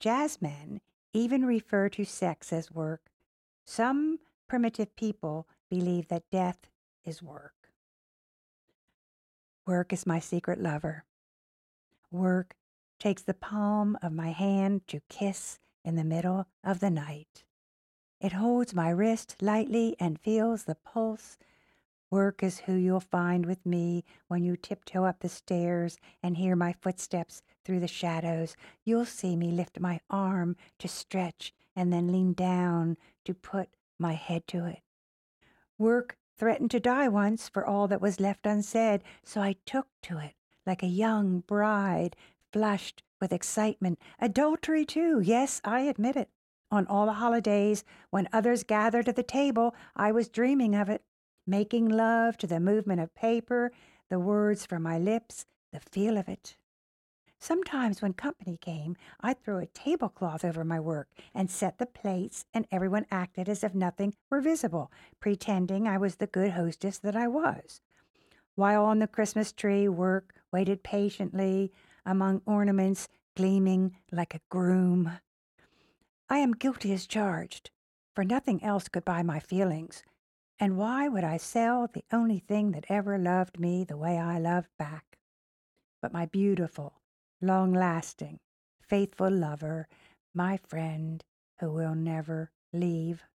Jazzmen even refer to sex as work. Some primitive people believe that death is work. Work is my secret lover. Work takes the palm of my hand to kiss in the middle of the night. It holds my wrist lightly and feels the pulse. Work is who you'll find with me when you tiptoe up the stairs and hear my footsteps through the shadows. You'll see me lift my arm to stretch and then lean down to put my head to it. Work threatened to die once for all that was left unsaid, so I took to it like a young bride, flushed with excitement. Adultery, too, yes, I admit it. On all the holidays, when others gathered at the table, I was dreaming of it, making love to the movement of paper, the words from my lips, the feel of it. Sometimes when company came, I'd throw a tablecloth over my work and set the plates, and everyone acted as if nothing were visible, pretending I was the good hostess that I was. While on the Christmas tree, work waited patiently among ornaments gleaming like a groom. I am guilty as charged, for nothing else could buy my feelings. And why would I sell the only thing that ever loved me the way I loved back? But my beautiful, long-lasting, faithful lover, my friend who will never leave.